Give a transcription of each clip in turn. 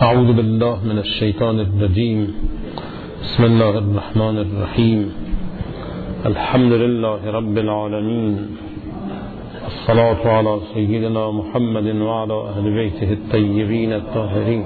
اعوذ بالله من الشیطان الرجیم. بسم الله الرحمن الرحیم. الحمد لله رب العالمین. الصلاة على سیدنا محمد و علی اهل بیته الطیبین الطاهرین.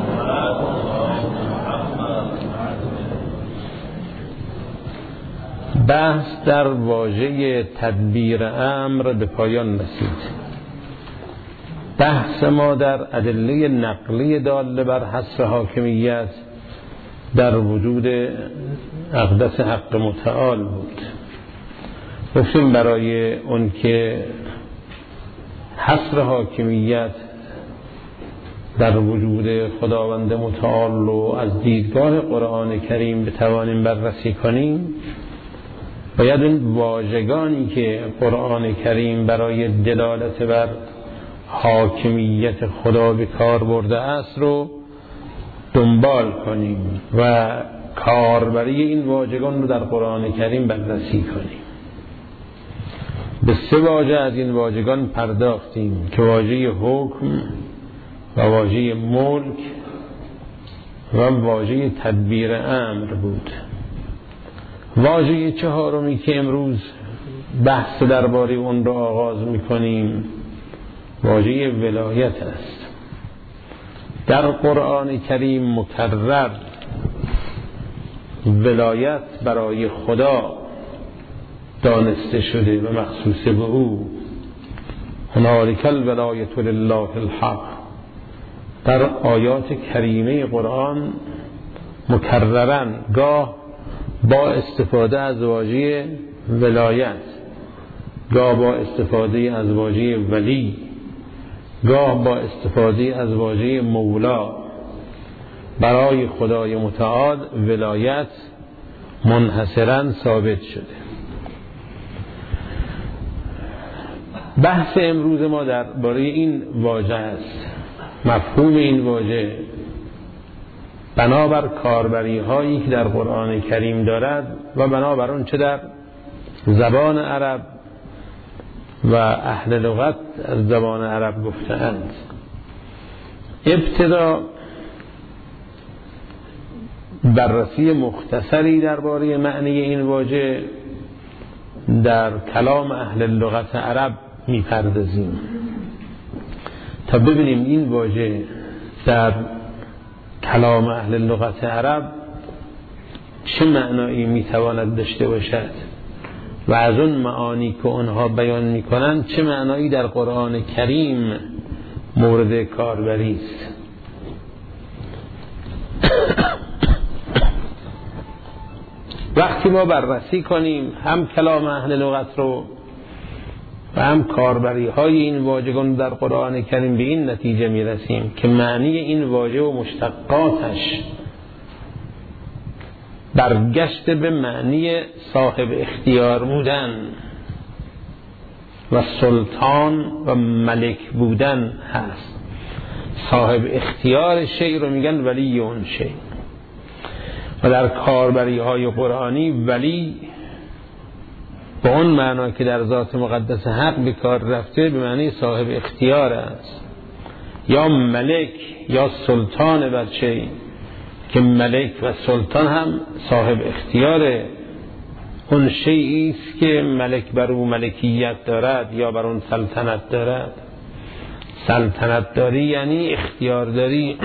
بحث در واژه تدبیر امر به پایان رسید. بحث ما در ادله نقلی داله بر حصر حاکمیت در وجود اقدس حق متعال بود. گفتیم برای اون که حصر حاکمیت در وجود خداوند متعال رو از دیدگاه قرآن کریم بتوانیم بررسی کنیم، باید این واژگانی که قرآن کریم برای دلالت بر حاکمیت خدا به کار برده است رو دنبال کنیم و کاربری این واژگان رو در قرآن کریم بررسی کنیم. به سه واژه از این واژگان پرداختیم که واژه حکم و واژه ملک و واژه تدبیر امر بود. واژه چهارمی که امروز بحث درباره اون رو آغاز می‌کنیم واژه ولایت است. در قرآن کریم مکرر ولایت برای خدا دانسته شده و مخصوص به او. هنالک الولایة لله الحق. در آیات کریمه قرآن مکررن گاه با استفاده از واژه ولایت، گاه با استفاده از واژه ولی، گاه با استفاده از واژه مولا برای خدای متعال ولایت منحصراً ثابت شده. بحث امروز ما درباره این واژه است. مفهوم این واژه بنابر کاربری هایی که در قرآن کریم دارد و بنابر اون چه در زبان عرب و اهل لغت از زبان عرب گفته‌اند. ابتدا بررسی مختصری درباره معنی این واژه در کلام اهل لغت عرب می‌پردازیم تا ببینیم این واژه در کلام اهل لغت عرب چه معنایی می‌تواند داشته باشد و از اون معانی که اونها بیان میکنن چه معنایی در قرآن کریم مورد کاربری است. وقتی ما بررسی کنیم هم کلام اهل لغت رو و هم کاربری های این واژگان در قرآن کریم به این نتیجه میرسیم که معنی این واژه و مشتقاتش برگشت به معنی صاحب اختیار بودن و سلطان و ملک بودن هست. صاحب اختیار شیء رو میگن ولی اون شیء و در کاربری های قرآنی ولی به اون معنا که در ذات مقدس حق به کار رفته به معنی صاحب اختیار است یا ملک یا سلطان بر شیء که ملک و سلطان هم صاحب اختیار اون شیئی است که ملک بر او ملکیت دارد یا بر اون سلطنت دارد. سلطنت داری یعنی اختیار داری.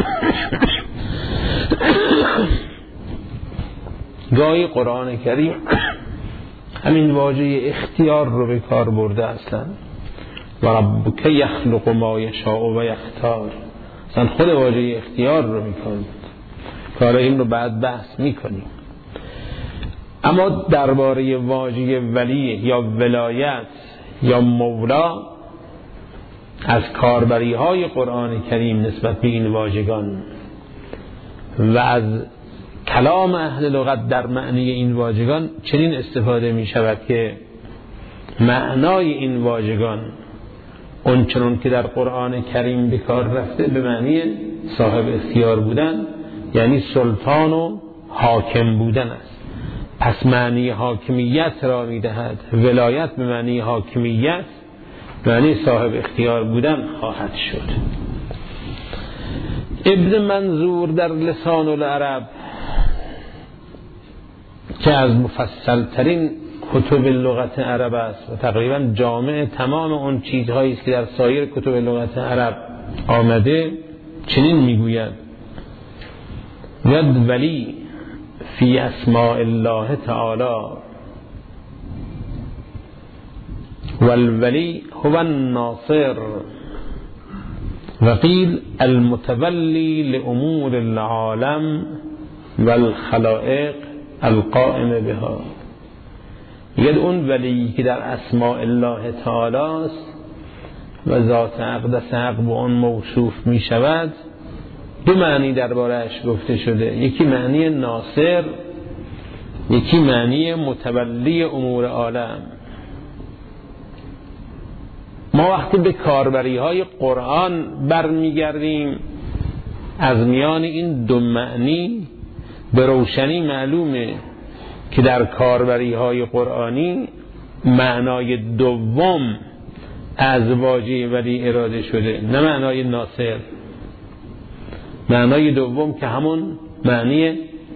گاهی قرآن کریم همین واژه اختیار رو به کار برده اصلا و ربک یخلق ما یشاء و یختار. اصلا خود واژه اختیار رو میکنه. کار این رو بعد بحث میکنیم. اما درباره واژه ولی یا ولایت یا مولا از کاربری های قرآن کریم نسبت به این واژگان و از کلام اهل لغت در معنی این واژگان چنین استفاده می شود که معنای این واژگان اون چنون که در قرآن کریم به کار رفته به معنی صاحب اختیار بودن یعنی سلطان و حاکم بودن است. پس معنی حاکمیت را می دهد. ولایت به معنی حاکمیت به معنی صاحب اختیار بودن خواهد شد. ابن منظور در لسان العرب که از مفصل ترین کتب لغت عرب است و تقریبا جامع تمام اون چیزهایی است که در سایر کتب لغت عرب آمده، چنین میگوید: ید ولی فی اسماء الله تعالی والولی هو الناصر وقیل المتولی لامور العالم والخلائق القائم بها. یاد اون ولی که در اسماء الله تعالی است و ذات اقدس حق به اون موصوف می شود، دو معنی درباره‌اش گفته شده. یکی معنی ناصر، یکی معنی متولی امور عالم. ما وقتی به کاربری های قرآن برمیگردیم، از میان این دو معنی به روشنی معلومه که در کاربری های قرآنی معنای دوم از واژه ولی اراده شده، نه معنای ناصر. معنای دوم که همون معنی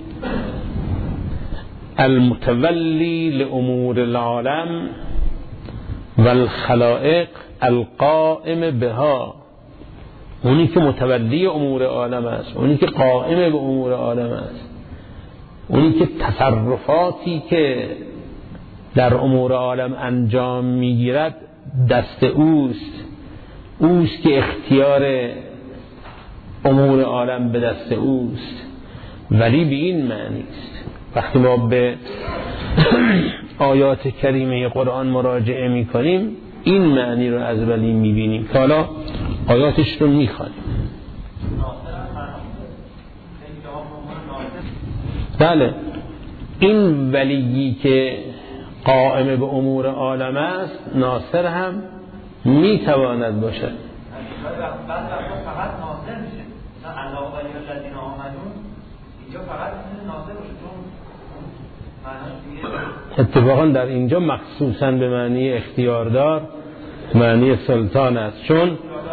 المتولی لامور العالم والخلائق القائم بها، اونی که متولی امور عالم است، اونی که قائم به امور عالم است، اونی که تصرفاتی که در امور عالم انجام میگیرد دست اوست که اختیار امور عالم به دست اوست. ولی به این معنی است. وقتی ما به آیات کریمه قرآن مراجعه میکنیم، این معنی رو از ولی میبینیم که حالا آیاتش رو میخوانیم. بله، این ولیی که قائم به امور عالم است ناصر هم میتواند باشد. بعد فقط ناصر میشه، نه الله ولی الذین آمنون اینجا فقط ناصر باشه، چون اتفاقا در اینجا مخصوصا به معنی اختیاردار، معنی سلطان است، چون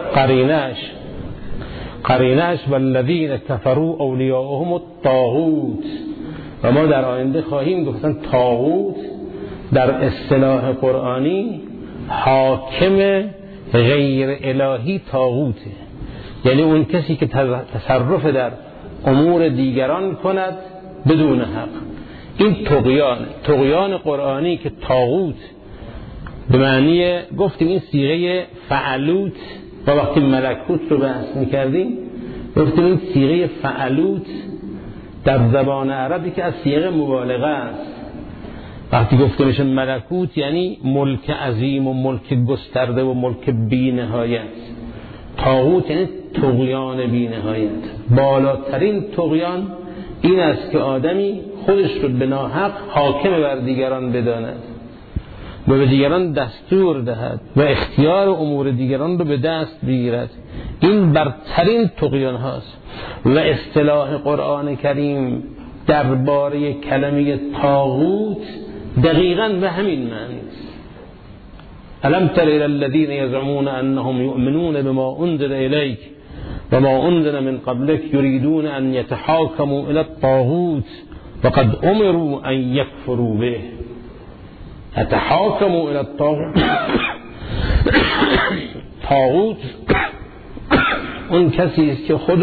قرینش والذین کفروا اولیاءهم الطاغوت. و ما در آینده خواهیم گفتن طاغوت در اصطلاح قرآنی حاکم غیر الهی طاغوته، یعنی اون کسی که تصرف در امور دیگران کند بدون حق. این طغیان قرآنی که طاغوت به معنی، گفتیم این صیغه فعلوت، و وقتی ملکوت رو بحث میکردیم گفتیم این صیغه فعلوت در زبان عربی که از صیغه مبالغه است. وقتی گفته میشه ملکوت یعنی ملک عظیم و ملک گسترده و ملک بی نهایت. طاغوت یعنی طغیان بی نهایت. بالاترین طغیان این است که آدمی خودش رو به ناحق حاکم بر دیگران بداند و به دیگران دستور دهد و اختیار امور دیگران رو به دست بگیرد. این برترین طغیان هاست و اصطلاح قرآن کریم درباره کلمه طاغوت دقیقاً به همین معنی است. الم تر الی الذین یزعمون انهم یؤمنون بما انزل الیک و ما انزل من قبلک یریدون ان یتحاکموا الی الطاغوت وقد امروا ان یکفروا به. یتحاکموا الی الطاغوت طاغوت اون کسی است که خود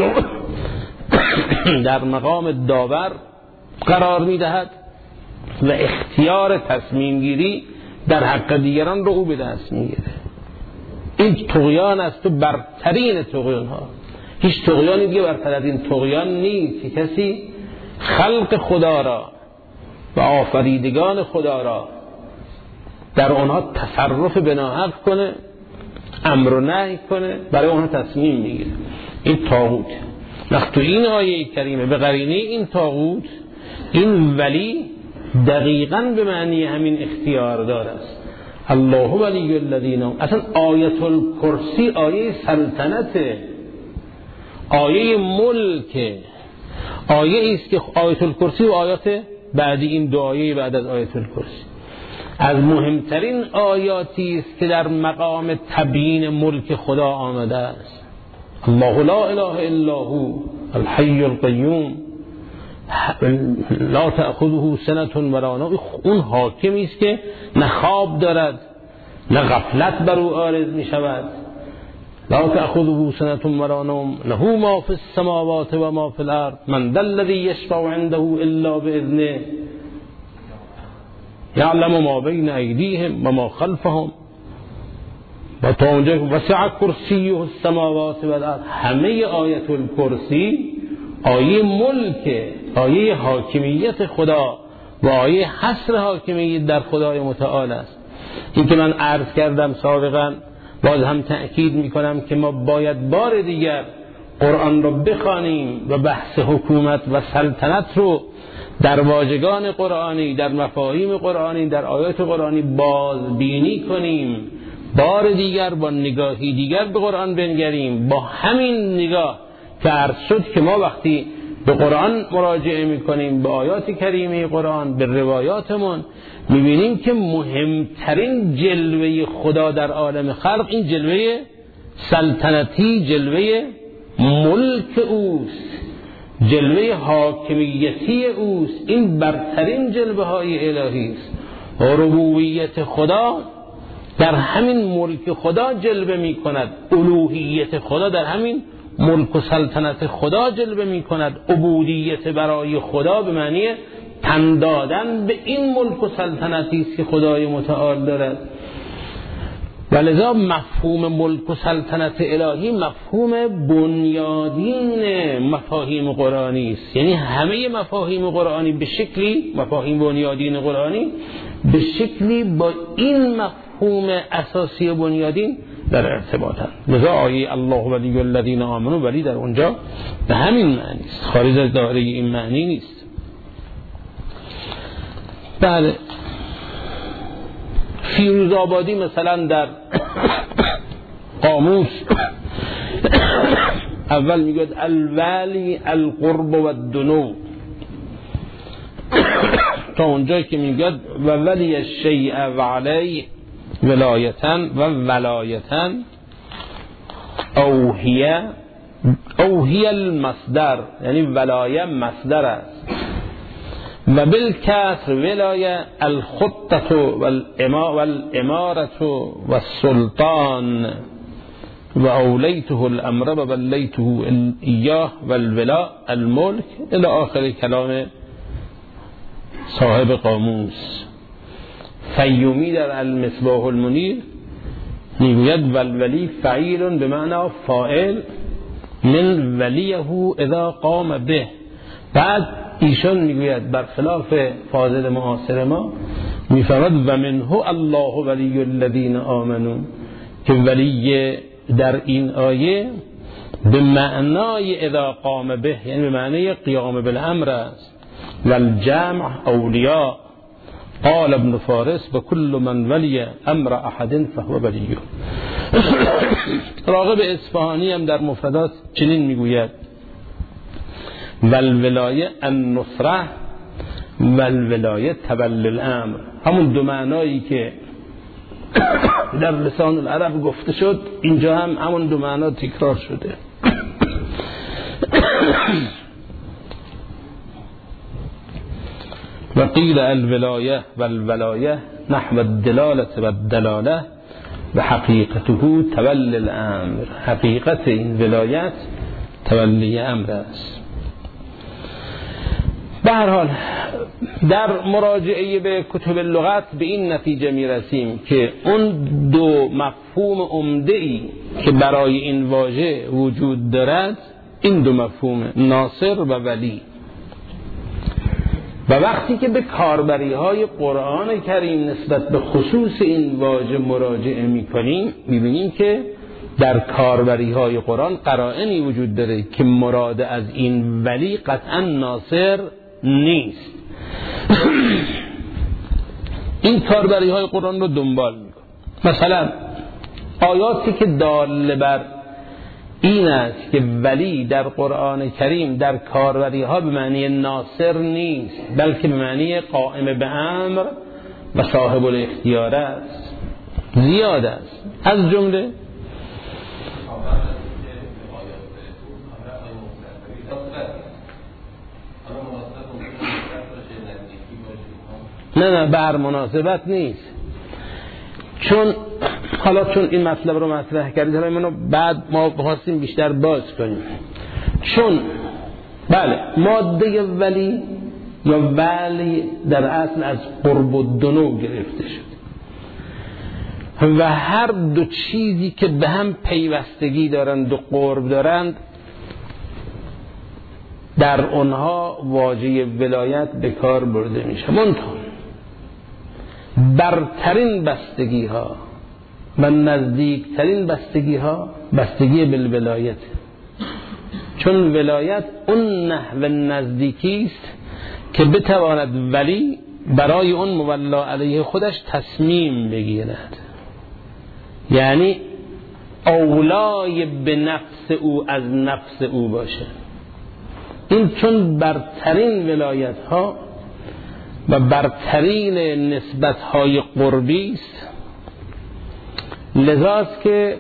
در مقام داور قرار میدهد و اختیار تصمیم گیری در حق دیگران رو او به دست میگیره. این طغیان است تو برترین طغیان ها. هیچ طغیانی دیگه برتر از این طغیان نیست که کسی خلق خدا را و آفریدگان خدا را در آنها تصرف به ناحق کنه، امر و نهی کنه، برای آنها تصمیم میگیره. این طاغوت. وقتی این آیه کریمه به قرینه این طاغوت، این ولی دقیقاً به معنی همین اختیاردار است. الله ولی الذین، اصلا آیت الکرسی آیه سلطنته، آیه ملک، آیه است که آیت الکرسی و آیات بعدی، این دو آیه بعد از آیت الکرسی از مهمترین آیاتی است که در مقام تبیین ملک خدا آمده است. الله لا اله الا هو الحی القیوم لا تأخذه سنة ولا نوم. اون حاکمی است که نه خواب دارد نه غفلت بر او عارض می شود. لا تأخذه سنة ولا نوم له ما في السماوات و ما في الارض من ذا الذي يشفع عنده الا باذنه یعلم ما بین ایدیهم و ما خلفهم و تا اونجا وسع کرسیه السماوات و الارض. همه آیت الکرسی آیه ملک، آیه حاکمیت خدا و آیه حصر حاکمیت در خدای متعال است. این که من عرض کردم سابقا، باز هم تأکید میکنم که ما باید بار دیگر قرآن رو بخوانیم و بحث حکومت و سلطنت رو در واژگان قرآنی، در مفاهیم قرآنی، در آیات قرآنی بازبینی کنیم. بار دیگر با نگاهی دیگر به قرآن بنگریم، با همین نگاه که عرض شد که ما وقتی به قرآن مراجعه میکنیم، به آیات کریمه قرآن، به روایاتمون، میبینیم که مهمترین جلوه خدا در عالم خلق این جلوه سلطنتی، جلوه ملک اوست، جلوه حاکمیتی اوست. این برترین جلوه های الهی است. ربوبیت خدا در همین ملک خدا جلوه می کند، الوهیت خدا در همین ملک و سلطنت خدا جلوه می کند. عبودیت برای خدا به معنی تن دادن به این ملک و سلطنتی است که خدای متعال دارد. ولذا مفهوم ملک و سلطنت الهی مفهوم بنیادین مفاهیم قرآنی است. یعنی همه مفاهیم قرآنی به شکلی، مفاهیم بنیادین قرآنی به شکلی با این مفهوم اساسی بنیادین در ارتباطند. لذا آیه الله ولی الذین آمنوا ولی در اونجا به همین معنی است، خارج از دایره این معنی نیست. بله، فیروزآبادی مثلا در قاموس اول میگوید الولی القرب و الدنو، تا اونجایی که میگوید و ولی الشیء و علی ولایتن و ولایتن او هی المصدر، یعنی ولایه مصدر است. و بالکسر ولایه الخطة والامارة والسلطان و اولیته الامر و ولیته ایاه والولاء الملک الى آخر کلام صاحب قاموس. فیومی در المصباح المنیر میگوید والولی فعیل بمعنی فاعل من ولیه اذا قام به. بعد ایشان میگوید برخلاف فاضل معاصر ما میفرماد و منه الله ولی الذین آمنوا، که ولی در این آیه به معنای اذا قام به، یعنی به معنی قیام بالامر است. والجمع اولیاء قال ابن فارس و کل من ولی امر احد فهو ولیه. راغب اصفهانی هم در مفردات چنین میگوید والولایه النصره والولایه تولی الامر. همون دو معنایی که در لسان العرب گفته شد اینجا هم همون دو معنا تکرار شده. و قیل الولایه والولایه نحو الدلاله والدلاله و حقیقته تولی الامر. حقیقت این ولایت تولی امر است. به هر حال در مراجعه به کتب لغت به این نتیجه میرسیم که اون دو مفهوم عمده‌ای که برای این واژه وجود دارد، این دو مفهوم ناصر و ولی. و وقتی که به کاربری‌های قرآن کریم نسبت به خصوص این واژه مراجعه می‌کنیم، می‌بینیم که در کاربری‌های قرآن قرائنی وجود داره که مراد از این ولی قطعاً ناصر نیست. این کاربری‌های قرآن رو دنبال می‌کنیم. مثلا آیاتی که دال بر این است که ولی در قرآن کریم در کاربری‌ها به معنی ناصر نیست، بلکه به معنی قائم به امر و صاحب الاختیار است، زیاد است. از جمله نه بر مناسبت نیست. چون این مطلب رو مطرح کردید، حالا اینو بعد ما بخواستیم بیشتر باز کنیم. چون بله ماده ولی یا ولی در اصل از قرب و دنو گرفته شد و هر دو چیزی که به هم پیوستگی دارند و قرب دارند در اونها واژه ولایت به کار برده میشه. منتها برترین بستگی ها و نزدیکترین بستگی ها بستگی بالولایت، چون ولایت اون نحو نزدیکی است که بتواند ولی برای اون مولا علیه خودش تصمیم بگیرد، یعنی اولای به نفس او از نفس او باشه. این چون برترین ولایت ها و برترین نسبت های قربی است، لذاست که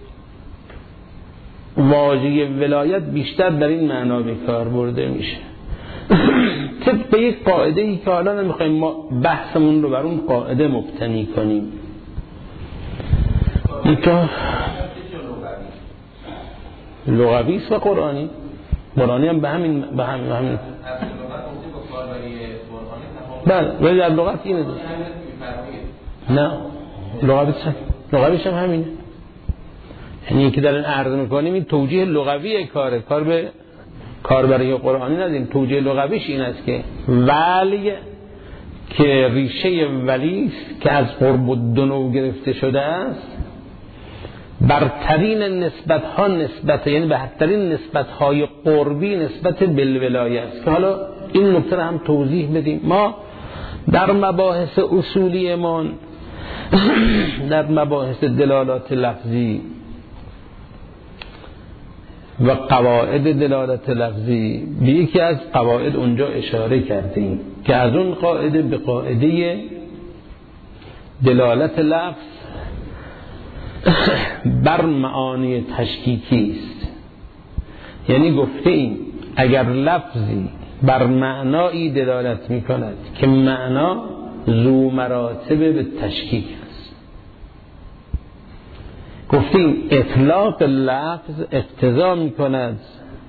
واژه ولایت بیشتر در این معنا به کار برده میشه. طبق یک قاعده ای که حالا نمیخوایم ما بحثمون رو بر اون قاعده مبتنی کنیم. لغوی است و قرآنی هم به همین بله، ولی در لغت اینه دوست. نه لغویش هم همینه. یعنی این که در این عرض میکنیم این توجیه لغوی کاره، کار برای قرآنی نداریم. توجیه لغویش این است که ولی که ریشه ولی است که از قرب و دنو گرفته شده است، برترین نسبت ها یعنی برترین نسبت های قربی نسبت بالولایه است. که حالا این نکته رو هم توضیح بدیم. ما در مباحث اصولیمان در مباحث دلالات لفظی و قواعد دلالت لفظی به یکی از قواعد اونجا اشاره کردیم که از اون قاعده به قاعده دلالت لفظ بر معانی تشکیکی است. یعنی گفته ایم اگر لفظی بر معنایی دلالت می کند که معنا ذو مراتب به تشکیک است، گفتیم اطلاق لفظ اقتضا می کند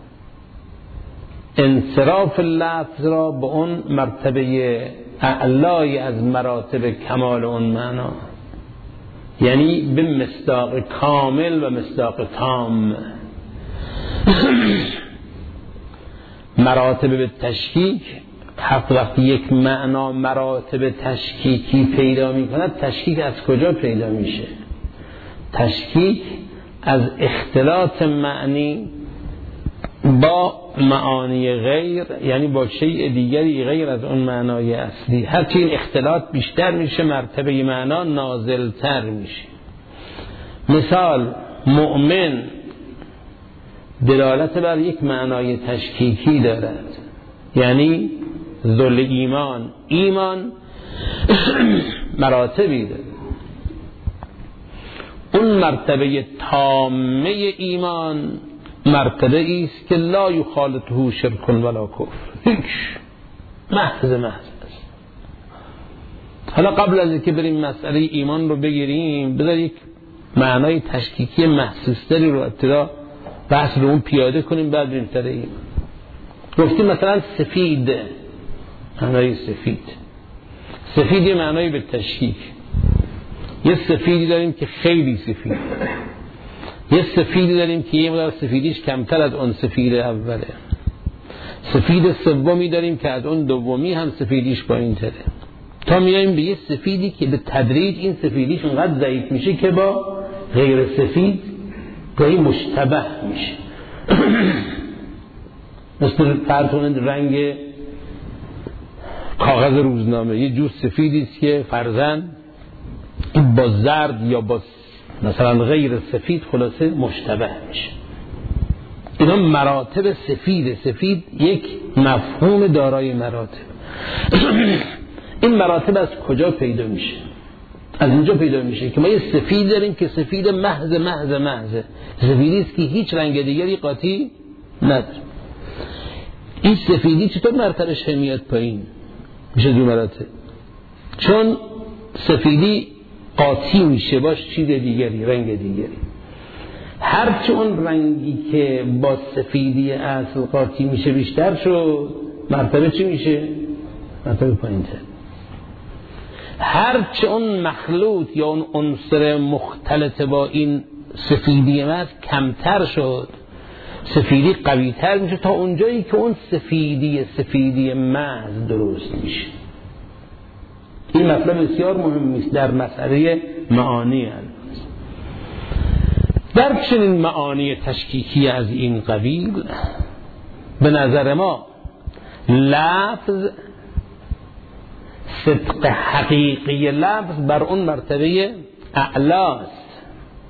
انصراف لفظ را به اون مرتبه اعلای از مراتب کمال اون معنا، یعنی به مصداق کامل و مصداق تام. مراتب به تشکیک، وقتی یک معنا مراتب تشکیکی پیدا می کند، تشکیک از کجا پیدا میشه؟ تشکیک از اختلاط معنی با معانی غیر، یعنی با شیء دیگری غیر از اون معنای اصلی. هرچی این اختلاط بیشتر میشه مرتبه معنا نازلتر میشه. مثال مؤمن دلالت بر یک معنای تشکیکی دارد، یعنی ذل ایمان مراتبی دارد. اون مرتبه تامه ایمان مرتبه است که لا یخالطه شرک ولا کفر، هیچ محض است. حالا قبل از اینکه بریم مسئله ایمان رو بگیریم، بذار یک معنای تشکیکی محسوس‌تری رو ابتدا بحث رو اون پیاده کنیم، بعد بریم سر ایمان. گفتیم مثلا سفید، معنای سفید یه معنای به تشکیک. یه سفیدی داریم که خیلی سفید، یه سفیدی داریم که یه مقدار سفیدیش کمتر از اون سفید اوله، سفید سومی داریم که از اون دومی هم سفیدیش پایین تره، تا میایم به یه سفیدی که به تدریج این سفیدیش اونقدر ضعیف میشه که با غیر سفید گاهی مشتبه میشه. مثل فرض رنگ کاغذ روزنامه، یه جور سفیدی است که فرضاً این با زرد یا با مثلا غیر سفید خلاصه مشتبه میشه. اینا مراتب سفید یک مفهوم دارای مراتب. این مراتب از کجا پیدا میشه؟ از اینجا پیدا میشه که ما یه سفید داریم که سفید محض سفیدی است که هیچ رنگ دیگری قاطی نداره. این سفیدی چطور مرتبش میاد پایین؟ میشه دو مراتب. چون سفیدی قاطی میشه باش چیز دیگری، رنگ دیگری. هرچه اون رنگی که با سفیدی اصل قاطی میشه بیشتر شد، مرتبه چی میشه؟ مرتبه پایین‌تر. هرچه اون مخلوط یا اون عنصر مختلط با این سفیدی محض کمتر شد، سفیدی قوی‌تر میشه تا اونجایی که اون سفیدی محض درست میشه. این مطلب بسیار مهم است در مسئله معانی الفاظ. در چنین معانی تشکیکی از این قبیل به نظر ما لفظ، صدق حقیقی لفظ بر اون مرتبه اعلاست،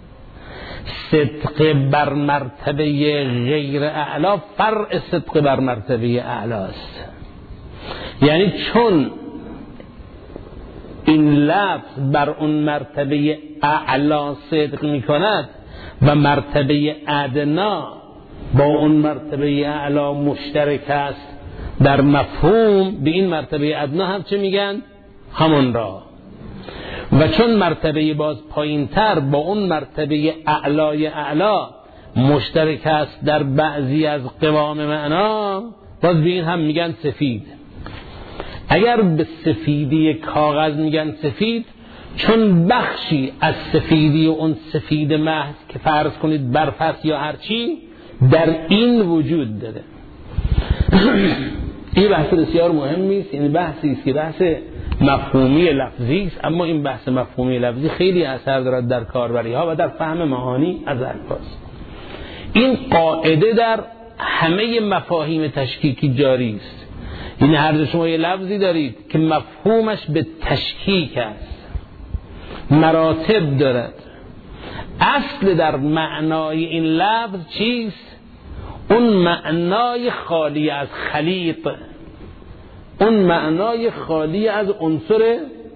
صدق بر مرتبه غیر اعلا فرع صدق بر مرتبه اعلاست. یعنی چون این لفظ بر اون مرتبه اعلا صدق می کند و مرتبه ادنا با اون مرتبه اعلا مشترک است در مفهوم، به این مرتبه ادنا هم چه میگن؟ همون را. و چون مرتبه باز پایینتر با اون مرتبه اعلای اعلا مشترک است در بعضی از قوام معنا، باز به این هم میگن سفید. اگر به سفیدی کاغذ میگن سفید، چون بخشی از سفیدی و اون سفید محض که فرض کنید برف است یا هرچی در این وجود داره. این بحث بسیار مهمی است. این بحثی است که بحث مفهومی لفظی است، اما این بحث مفهومی لفظی خیلی اثر دارد در کاربری ها و در فهم معانی از الفاظ. این قاعده در همه مفاهیم تشکیکی جاری است. این هر شما یه لفظی دارید که مفهومش به تشکیک است، مراتب دارد. اصل در معنای این لفظ چیست؟ اون معنای خالی از خلیط، اون معنای خالی از عنصر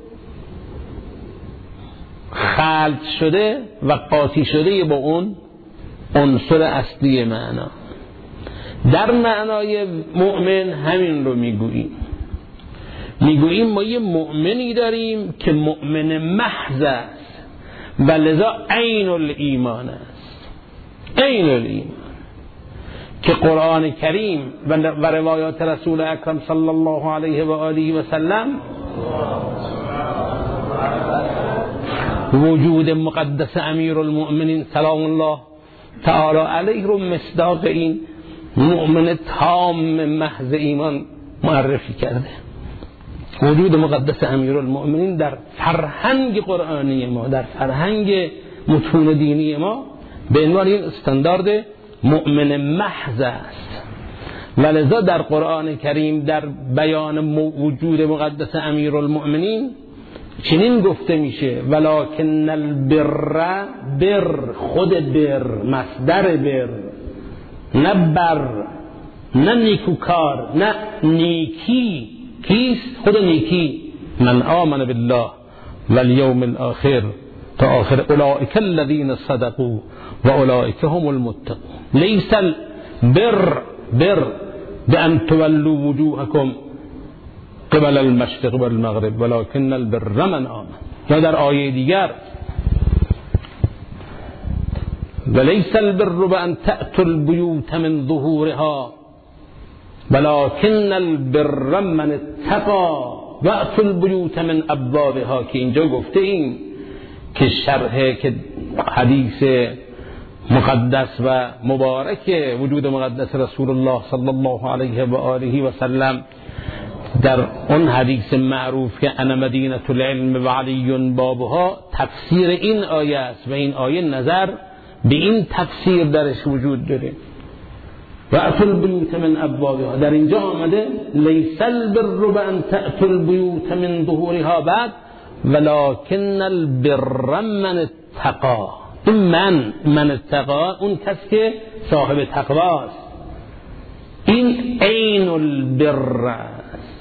خلط شده و قاطی شده با اون عنصر اصلی معنا. در معنای مؤمن همین رو میگوییم ما یه مؤمنی داریم که مؤمن محض است و لذا عین الایمان است. عین الایمان که قرآن کریم و روایات رسول اکرم صلی الله علیه و آله و سلم وجود مقدس امیر المؤمنین سلام الله تعالی علیه رو مصداق این مؤمن تام محض ایمان معرفی کرده. وجود مقدس امیر المؤمنین در فرهنگ قرآنی ما، در فرهنگ متون دینی ما به عنوان این استاندارد مؤمن محض است. ولذا در قرآن کریم در بیان وجود مقدس امیر المؤمنین چنین گفته میشه ولکن البر، بر خود بر، مصدر بر، نه بر، نه نیکوکار، نه نیکی. کیست؟ خود نیکی. من آمن بالله والیوم الاخر تا آخر اولئک الذین صدقوا و اولئک هم المتقون. لیس البر بأن تولوا وجوهکم قبل المشرق والمغرب ولكن البر من آمن. یا در آیه دیگر وليس البر بأن تأتوا البيوت من ظهورها ولكن البر من اتقى وأتوا البيوت من ابوابها. که اینجا گفته این که شرح که حدیث مقدس و مبارک وجود مقدس رسول الله صلی الله علیه و آله و سلم در اون حدیث معروف که انا مدینه العلم و علی بابها تفسیر این آیه است و این آیه نظر به این تفسیر درش وجود داره. و اتوا البیوت من ابوابها در اینجا آمده لیس البر بأن تأتوا البیوت من ظهورها بعد ولكن البر من اتقى. این من اتقا اون کس که صاحب تقواست. این عین البر است.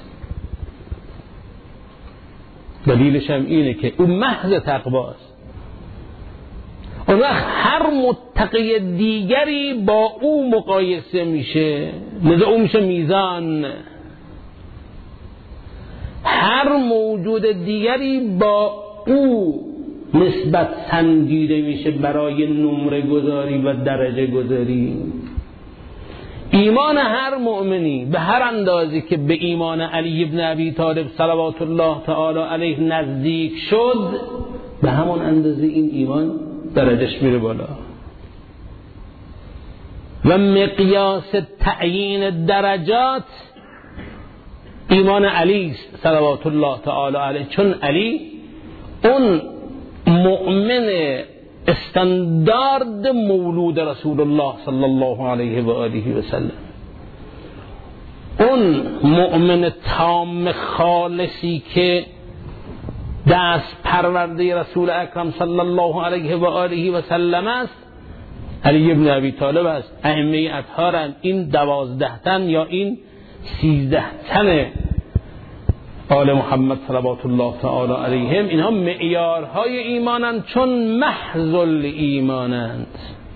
دلیلش هم اینه که اون محض تقواست. اون وقت هر متقی دیگری با او مقایسه میشه، لذا اون میشه میزان. هر موجود دیگری با او نسبت سنجیده میشه برای نمره گذاری و درجه گذاری. ایمان هر مؤمنی به هر اندازی که به ایمان علی ابن ابی طالب صلوات الله تعالی علیه نزدیک شد، به همون اندازه این ایمان درجهش میره بالا. و مقیاس تعیین درجات ایمان علی صلوات الله تعالی علیه، چون علی اون مؤمن استاندارد مولود رسول الله صلی الله علیه و آله و سلم، اون مؤمن تام خالصی که دست پرورده رسول اکرم صلی الله علیه و آله و سلم است، علی ابن ابی طالب است. ائمه اطهارند. این 12 تن یا این 13 تن آل محمد صلوات الله تعالی علیهم، اینها معیارهای ایمانند، چون محض ایمانند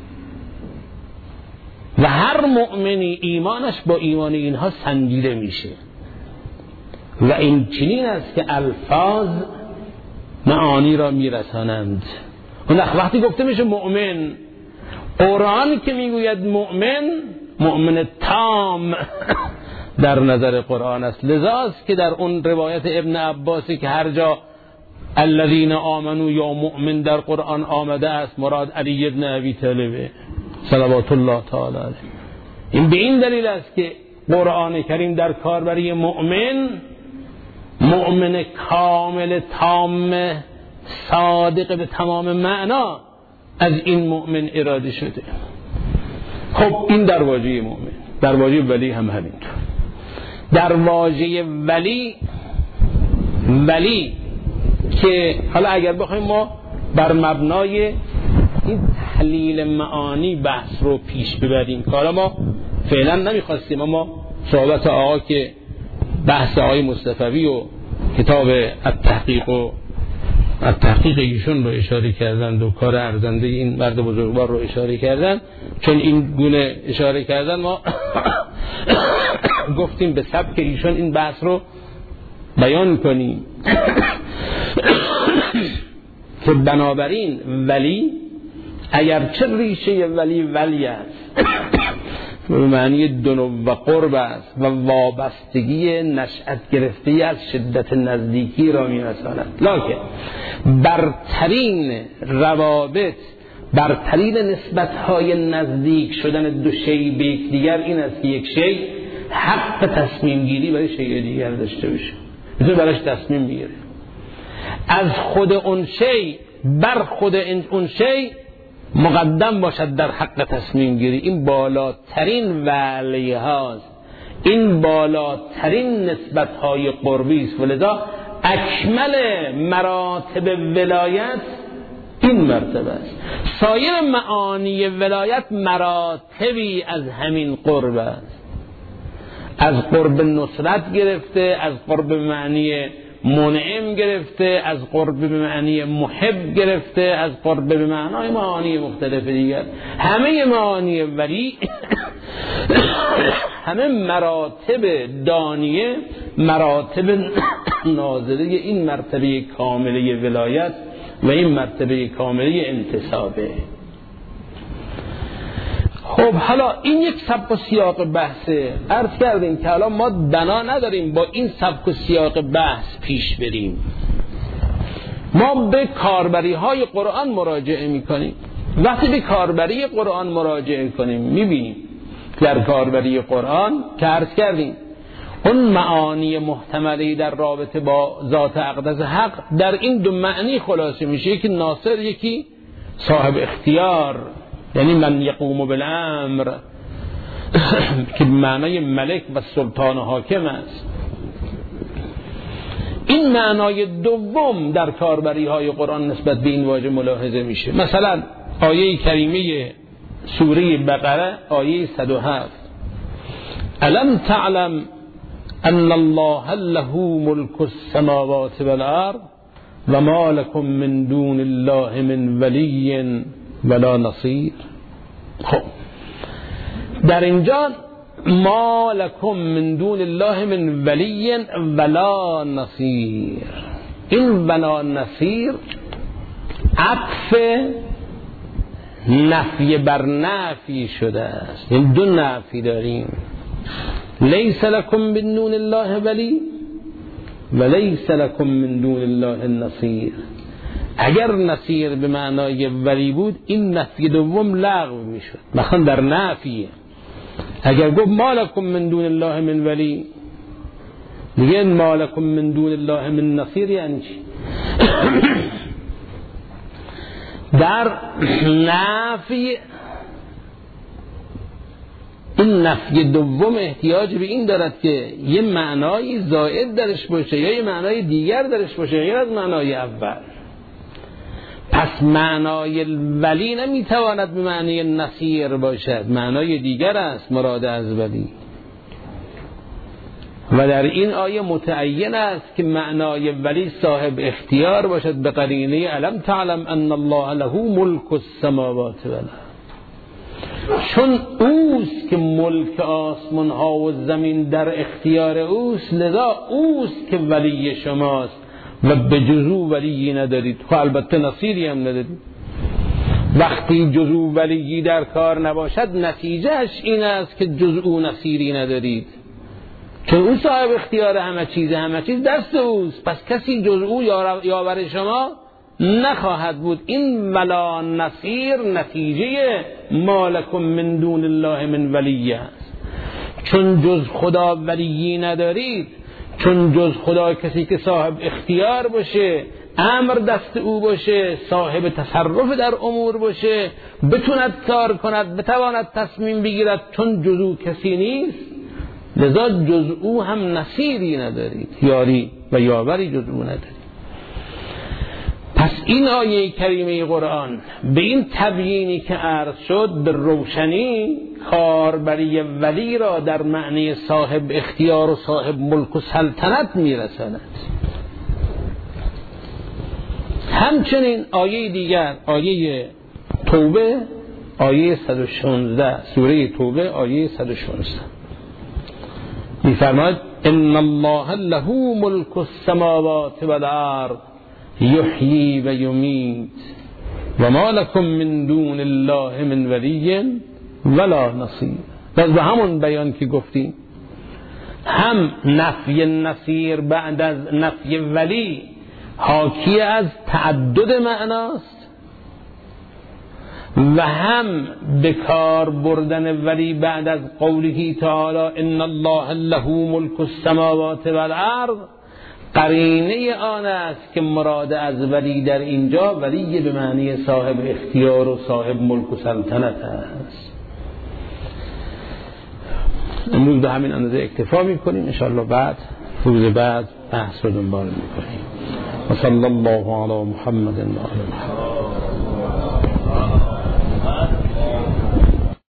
و هر مؤمنی ایمانش با ایمان اینها سنجیده میشه. و این چنین است که الفاظ معانی را میرسانند. وقتی گفته میشه مؤمن، قرآن که میگوید مؤمن تام در نظر قرآن است. لذاست که در اون روایت ابن عباسی که هر جا الذین آمنوا یا مؤمن در قرآن آمده است، مراد علی ابن ابی طالب صلوات الله تعالی علیه. این به این دلیل است که قرآن کریم در کاربری مؤمن کامل تام صادق به تمام معنا از این مؤمن اراده شده. خب این در واژه مؤمن. در واژه ولی هم همینطور. در واژه ولی که حالا اگر بخوایم ما بر مبنای این تحلیل معانی بحث رو پیش ببریم، که حالا ما فعلا نمیخواستیم، اما صحبت آقا که بحث آقای مصطفی و کتاب التحقیق ایشون رو اشاره کردن و کار ارزنده این مرد بزرگوار رو اشاره کردن، چون این گونه اشاره کردن ما گفتیم به سبک ایشون این بحث رو بیان کنیم که بنابراین ولی اگرچه ریشه ولی است به معنی دنو و قرب است و وابستگی نشأت گرفته از شدت نزدیکی را می‌رساند، لکن برترین روابط، برترین نسبت‌های نزدیک شدن دو شی به یکدیگر این است که یک شی حق تصمیم گیری برای شی دیگر داشته باشه، میتونه براش تصمیم بگیره، از خود اون شی بر خود اون شی مقدم باشد در حق تصمیم گیری. این بالاترین ولی هاست، این بالاترین نسبت های قربی است، ولذا اکمل مراتب ولایت این مرتبه است. سایر معانی ولایت مراتبی از همین قرب است، از قرب نصرت گرفته، از قرب معنی منعم گرفته، از قرب به معنی محب گرفته، از قرب به معنای معانی مختلف دیگر. همه معانی ولی همه مراتب دانیه، مراتب ناظره این مرتبه کامله ولایت و این مرتبه کامله انتسابه. خب حالا این یک سبک و سیاق بحثه. عرض کردیم که حالا ما بنا نداریم با این سبک و سیاق بحث پیش بریم. ما به کاربری های قرآن مراجعه میکنیم. وقتی به کاربری قرآن مراجعه کنیم میبینیم در کاربری قرآن که عرض کردیم اون معانی محتملی در رابطه با ذات اقدس حق در این دو معنی خلاصه میشه، یکی ناصر، یکی صاحب اختیار، یعنی من یقوم بالامر که معنای ملک و سلطان و حاکم است. این معنای دوم در کاربری های قرآن نسبت به این واژه ملاحظه میشه. مثلا آیه کریمه سوره بقره آیه 107 الم تعلم ان الله له ملک السماوات والارض و ما لكم من دون الله من ولی ولا نصیر. خب در اینجا ما لکم من دون الله من ولی ولا نصیر. این ولا نصیر عطف نفی بر نفی شده است. این دو نفی داریم، لیس لکم من دون الله ولی و لیس لکم من دون الله نصیر. اگر نصیر به معنای ولی بود این نفی دوم لغو میشد، مثلا در نفیه. اگر گفت ما لکم من دون الله من ولی، دیگه ما لکم من دون الله من نصیر یعنی چی؟ در نفی این نفی دوم احتیاج به این دارد که یه معنای زائد درش باشه یا یه معنای دیگر درش باشه غیر از معنای اول. پس معنای ولی نمیتواند به معنی نصیر باشد، معنای دیگر است مراد از ولی. و در این آیه متعین است که معنای ولی صاحب اختیار باشد به قرینه الم تعلم ان الله له ملک السماوات والارض. چون اوست که ملک آسمان ها و زمین در اختیار اوست، لذا اوست که ولی شماست و به جزو ولی ندارید. خب البته نصیری هم ندارید. وقتی جزو ولی در کار نباشد نتیجهش این است که جزو نصیری ندارید، چون او صاحب اختیار همه چیز دست اوست. پس کسی جز او یاور شما نخواهد بود. این ولا نصیر نتیجه ما لکم من دون الله من ولی است. چون جز خدا ولی ندارید، چون جز خدا کسی که صاحب اختیار باشه، امر دست او باشه، صاحب تصرف در امور باشه، بتوند کار کند، بتواند تصمیم بگیرد، چون جز او کسی نیست، لذا جز او هم نصیری ندارید، یاری و یاوری جز او ندارید. پس این آیه کریمه قرآن به این تبیینی که عرض شد به روشنی کاربری ولی را در معنی صاحب اختیار و صاحب ملک و سلطنت میرساند. همچنین آیه دیگر، آیه توبه، آیه 116 سوره توبه آیه 116 می‌فرماید ان الله له ملک السماوات والارض یحیی و یمیت و ما لکم من دون الله من ولی ولا نصیر. پس به همون بیان که گفتیم، هم نفی نصیر بعد از نفی ولی حاکی از تعدد معناست و هم به کار بردن ولی بعد از قوله تعالی ان الله له ملک السماوات والارض قرینه آن است که مراد از ولی در اینجا ولی به معنی صاحب اختیار و صاحب ملک و سلطنت است. امروز به همین اندازه اکتفا میکنیم، انشاءالله بعد روز بعد بحث رو دنبال میکنیم. و صلی الله علی محمد و آله محمد.